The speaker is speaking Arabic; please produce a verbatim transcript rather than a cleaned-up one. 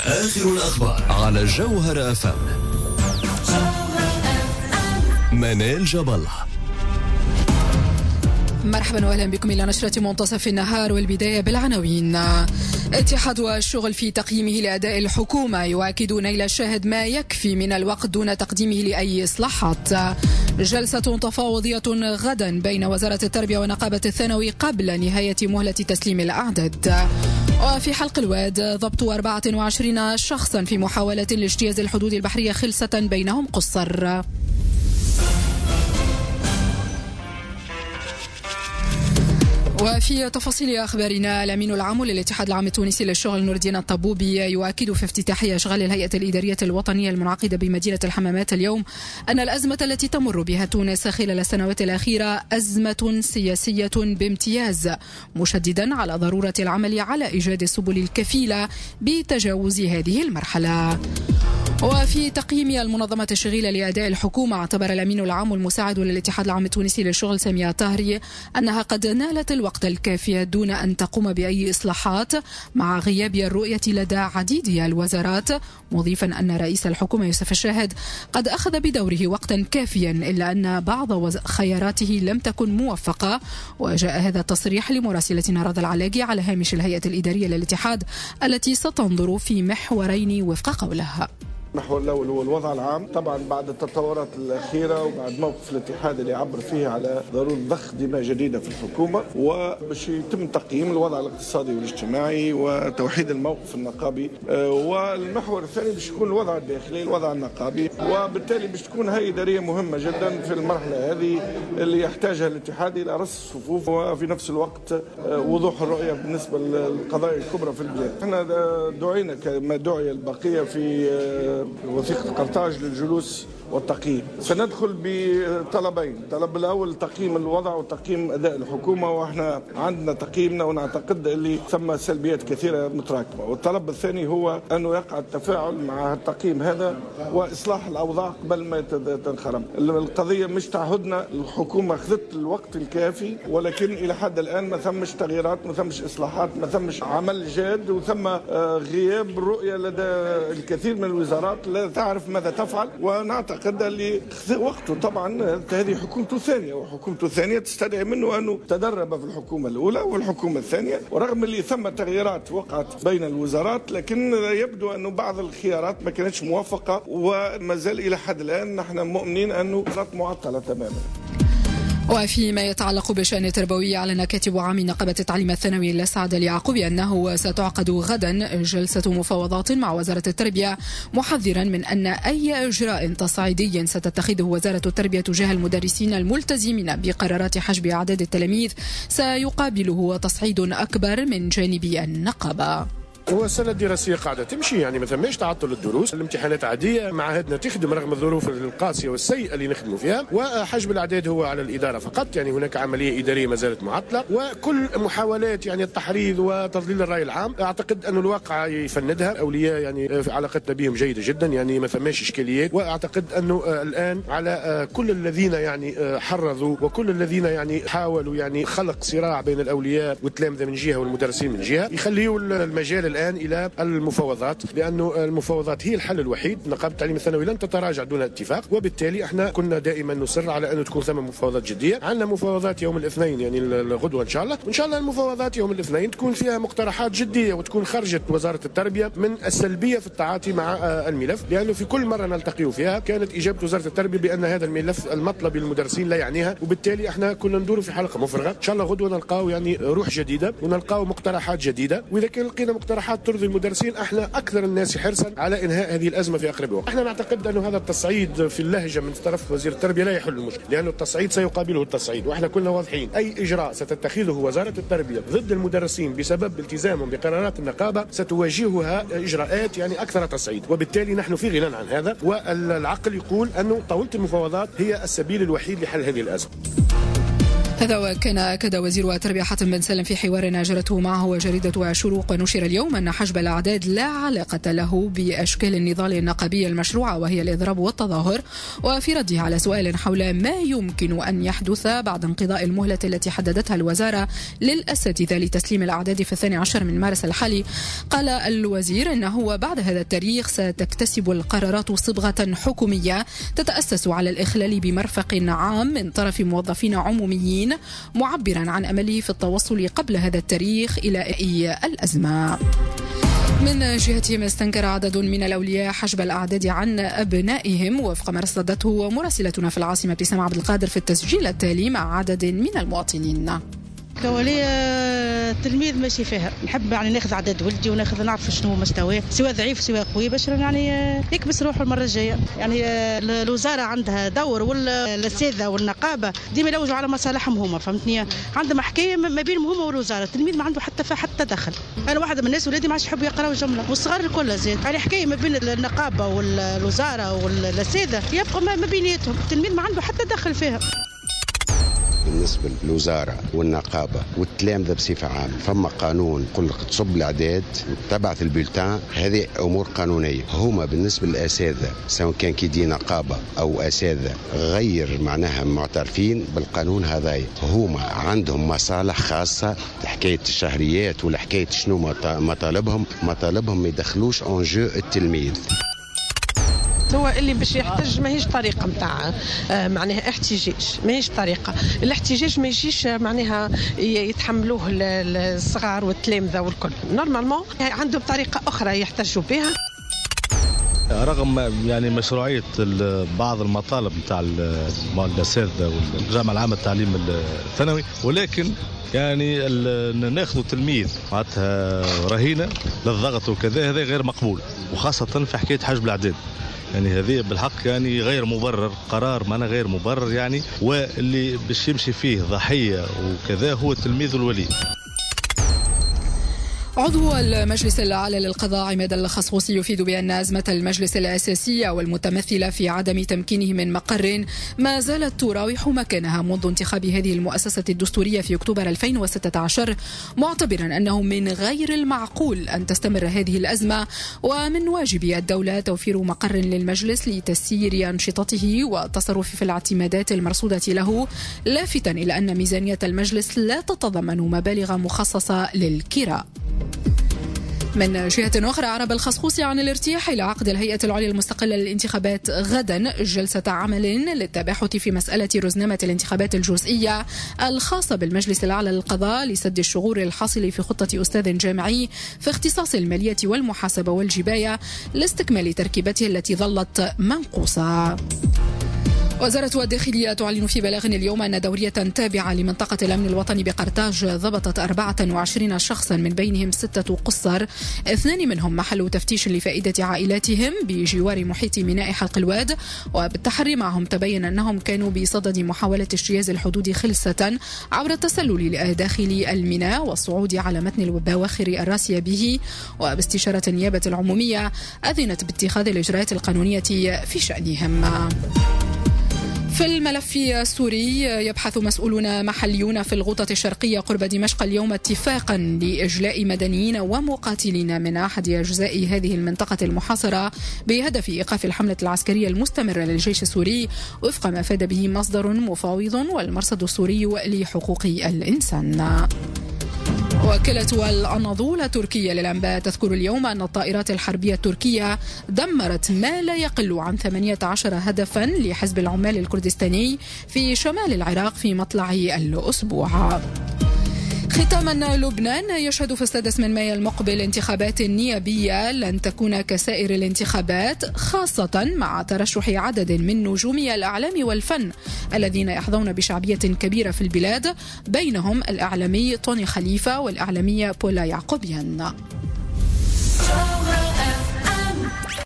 آخر الأخبار على جوهر أف أم. منال جبل. مرحبا واهلا بكم الى نشرة منتصف النهار، والبداية بالعناوين. اتحاد الشغل في تقييمه لأداء الحكومة يؤكد نيل الشاهد ما يكفي من الوقت دون تقديمه لأي إصلاحات. جلسة تفاوضية غدا بين وزارة التربية ونقابة الثانوي قبل نهاية مهلة تسليم الأعداد. وفي حلق الواد ضبط أربعة وعشرين شخصا في محاولة لاجتياز الحدود البحرية خلسة بينهم قصر. وفي تفاصيل أخبارنا، الأمين العام للاتحاد العام التونسي للشغل نور الدين الطبوبي يؤكد في افتتاحية أشغال الهيئة الإدارية الوطنية المنعقدة بمدينة الحمامات اليوم أن الأزمة التي تمر بها تونس خلال السنوات الأخيرة أزمة سياسية بامتياز، مشددا على ضرورة العمل على إيجاد السبل الكفيلة بتجاوز هذه المرحلة. وفي تقييم المنظمة الشغيلة لأداء الحكومة، اعتبر الأمين العام المساعد للاتحاد العام التونسي للشغل سامية طاهري أنها قد نالت الوقت الكافي دون أن تقوم بأي إصلاحات مع غياب الرؤية لدى عديد الوزارات، مضيفا أن رئيس الحكومة يوسف الشاهد قد أخذ بدوره وقتا كافيا إلا أن بعض خياراته لم تكن موفقة. وجاء هذا التصريح لمراسلتنا رضا العلاقي على هامش الهيئة الإدارية للاتحاد التي ستنظر في محورين وفق قولها. المحور الأول هو الوضع العام، طبعا بعد التطورات الأخيرة وبعد موقف الاتحاد اللي عبر فيه على ضرورة ضخ دماء جديدة في الحكومة، وباش يتم تقييم الوضع الاقتصادي والاجتماعي وتوحيد الموقف النقابي. والمحور الثاني باش يكون الوضع الداخلي، الوضع النقابي، وبالتالي باش تكون هيئة إدارية مهمة جدا في المرحلة هذه اللي يحتاجها الاتحاد إلى رص الصفوف وفي نفس الوقت وضوح الرؤية بالنسبة للقضايا الكبرى في البلاد. احنا دعينا كما دعي البقية في وثيقة قرطاج للجلوس والتقييم. سندخل بطلبين، الطلب الأول تقييم الوضع وتقييم أداء الحكومة، وإحنا عندنا تقييمنا ونعتقد اللي ثم سلبيات كثيرة متراكمة. والطلب الثاني هو أنه يقع التفاعل مع التقييم هذا وإصلاح الأوضاع قبل ما تنخرم. القضية مش تعهدنا، الحكومة أخذت الوقت الكافي، ولكن إلى حد الآن ما ثمش تغييرات، ما ثمش إصلاحات، ما ثمش عمل جاد، وثم غياب الرؤية لدى الكثير من الوزارات لا تعرف ماذا تفعل. ونعتقد قد اللي وقته طبعا هذه حكومته الثانية، وحكومته الثانية تستدعي منه أنه تدرب في الحكومة الأولى والحكومة الثانية، ورغم اللي ثم تغييرات وقعت بين الوزارات لكن يبدو أنه بعض الخيارات ما كانتش موفقة، وما زال إلى حد الآن نحن مؤمنين أنه وزارات معطلة تماما. وفيما يتعلق بالشأن التربوي، أعلن كاتب عام نقابة التعليم الثانوي الأسعد اليعقوبي أنه ستعقد غدا جلسة مفاوضات مع وزارة التربية، محذرا من أن أي إجراء تصعيدي ستتخذه وزارة التربية تجاه المدرسين الملتزمين بقرارات حجب أعداد التلاميذ سيقابله تصعيد أكبر من جانب النقابة. هو السنة الدراسية قاعدة تمشي، يعني ما ثماش تعطل الدروس، الامتحانات عادية، معاهدنا تخدم رغم الظروف القاسية والسيئة اللي نخدموا فيها، وحجب الأعداد هو على الإدارة فقط، يعني هناك عملية إدارية ما زالت معطلة، وكل محاولات يعني التحريض وتضليل الرأي العام أعتقد أن الواقع يفندها. أولياء يعني علاقتنا بهم جيدة جدا، يعني ما ثماش إشكاليات، وأعتقد أنه الآن على كل الذين يعني حرضوا وكل الذين يعني حاولوا يعني خلق صراع بين الأولياء والتلامذة من جهة والمدرسين من جهة يخليوا المجال الآن إلى المفاوضات، لأنه المفاوضات هي الحل الوحيد. نقابة التعليم الثانوي لن تتراجع دون اتفاق، وبالتالي احنا كنا دائما نصر على أن تكون ثم مفاوضات جدية. عندنا مفاوضات يوم الاثنين يعني الغدوة إن شاء الله، وإن شاء الله المفاوضات يوم الاثنين تكون فيها مقترحات جدية وتكون خرجت وزارة التربية من السلبية في التعاطي مع الملف، لأنه في كل مرة نلتقي فيها كانت إجابة وزارة التربية بأن هذا الملف المطلب للمدرسين لا يعنيها، وبالتالي احنا كنا ندور في حلقة مفرغة. إن شاء الله غدوة نلقاو يعني روح جديدة ونلقاو مقترحات جديدة، وإذا كان لقينا مقترحات ترضي المدرسين احنا اكثر الناس حرصا على انهاء هذه الازمه في اقرب وقت. احنا نعتقد انه هذا التصعيد في اللهجه من طرف وزير التربيه لا يحل المشكله، لانه التصعيد سيقابله التصعيد، واحنا كلنا واضحين اي اجراء ستتخذه وزاره التربيه ضد المدرسين بسبب التزامهم بقرارات النقابه ستواجهها اجراءات يعني اكثر تصعيد، وبالتالي نحن في غنى عن هذا، والعقل يقول انه طاوله المفاوضات هي السبيل الوحيد لحل هذه الازمه. هذا وكان أكد وزير التربية حاتم بن سالم في حوار أجرته معه جريدة شروق ونشر اليوم أن حجب الأعداد لا علاقة له بأشكال النضال النقابي المشروعة وهي الإضراب والتظاهر. وفي رده على سؤال حول ما يمكن أن يحدث بعد انقضاء المهلة التي حددتها الوزارة للأساتذة لتسليم الأعداد في الثاني عشر من مارس الحالي، قال الوزير أنه بعد هذا التاريخ ستكتسب القرارات صبغة حكومية تتأسس على الإخلال بمرفق عام من طرف موظفين عموميين، معبرا عن أمله في التوصل قبل هذا التاريخ إلى إي الأزمة. من جهتهم استنكر عدد من الأولياء حجب الأعداد عن أبنائهم وفق ما رصدته مراسلتنا في العاصمة ابتسام عبد القادر في التسجيل التالي مع عدد من المواطنين. كولي التلميذ ماشي فيها، نحب يعني ناخذ عدد ولدي وناخذ نعرف شنو مستواه، سواء ضعيف سواء قوي، باش يعني يكبس روحه المره الجايه. يعني الوزاره عندها دور والاساتذه والنقابه ديما يلوجوا على مصالحهم هما، فهمتني؟ عندهم حكايه ما بينهم هما والوزاره، التلميذ ما عنده حتى حتى دخل. انا واحده من الناس ولادي ما عادش يحبوا يقراوا الجمله والصغار الكل زين، يعني حكايه ما بين النقابه والوزاره والاساتذه يبقوا ما بيناتهم، التلميذ ما عنده حتى دخل فيها. بالنسبة للوزارة والنقابة والتلامذة بصفة عامة، فما قانون يقول لك تصب الأعداد تبعث البلتان، هذه أمور قانونية. هما بالنسبة للأساتذة سواء كان كيدي نقابة أو أساتذة غير معناها معترفين بالقانون هذا، هما عندهم مصالح خاصة، حكاية الشهريات ولا حكاية شنو مطالبهم، مطالبهم ما يدخلوش أنجو التلميذ. هو اللي باش يحتج ماهيش طريقه نتاع معناها احتجاج، ماهيش طريقه الاحتجاج، ما يجيش معناها يتحملوه الصغار والتلامذه والكل. نورمالمون عندهم طريقه اخرى يحتجوا بها. رغم يعني مشروعيه بعض المطالب نتاع الاساتذه والجامعه العامه للتعليم الثانوي، ولكن يعني ناخذوا تلميذ معناتها رهينه للضغط وكذا، هذا غير مقبول، وخاصه في حكايه حجب الاعداد. يعني هذه بالحق يعني غير مبرر، قرار معنا غير مبرر يعني، واللي باش يمشي فيه ضحيه وكذا هو التلميذ والولي. عضو المجلس الأعلى للقضاء عماد الخصوصي يفيد بأن أزمة المجلس الأساسية والمتمثلة في عدم تمكينه من مقر ما زالت تراوح مكانها منذ انتخاب هذه المؤسسة الدستورية في أكتوبر ألفين وستة عشر، معتبرا أنه من غير المعقول أن تستمر هذه الأزمة، ومن واجب الدولة توفير مقر للمجلس لتسيير أنشطته والتصرف في الاعتمادات المرصودة له، لافتا إلى أن ميزانية المجلس لا تتضمن مبالغ مخصصة للكراء. من جهة أخرى أعرب الخصوصي عن الارتياح إلى عقد الهيئة العليا المستقلة للانتخابات غدا جلسة عمل للتباحث في مسألة رزنامة الانتخابات الجزئية الخاصة بالمجلس الأعلى للقضاء لسد الشغور الحاصل في خطة أستاذ جامعي في اختصاص المالية والمحاسبة والجباية لاستكمال تركيبته التي ظلت منقوصة. وزارة الداخلية تعلن في بلاغ اليوم أن دورية تابعة لمنطقة الأمن الوطني بقرطاج ضبطت أربعة وعشرين شخصا من بينهم ستة قُصّر، اثنان منهم محل تفتيش لفائدة عائلاتهم بجوار محيط ميناء حلق الواد، وبالتحري معهم تبين أنهم كانوا بصدد محاولة اجتياز الحدود خلسة عبر التسلل داخل الميناء والصعود على متن البواخر الراسية به، وباستشارة النيابة العمومية أذنت باتخاذ الإجراءات القانونية في شأنهم. في الملف السوري يبحث مسؤولون محليون في الغوطة الشرقية قرب دمشق اليوم اتفاقا لإجلاء مدنيين ومقاتلين من أحد أجزاء هذه المنطقة المحاصرة بهدف إيقاف الحملة العسكرية المستمرة للجيش السوري، وفق ما أفاد به مصدر مفاوض والمرصد السوري لحقوق الإنسان. وكالة الأناضول التركية للأنباء تذكر اليوم أن الطائرات الحربية التركية دمرت ما لا يقل عن ثمانية عشر هدفا لحزب العمال الكردستاني في شمال العراق في مطلع الأسبوع. ختاما، لبنان يشهد في السادس من مايو المقبل انتخابات نيابية لن تكون كسائر الانتخابات، خاصة مع ترشح عدد من نجومي الإعلام والفن الذين يحظون بشعبية كبيرة في البلاد، بينهم الإعلامي طوني خليفة والإعلامية بولا يعقوبيان.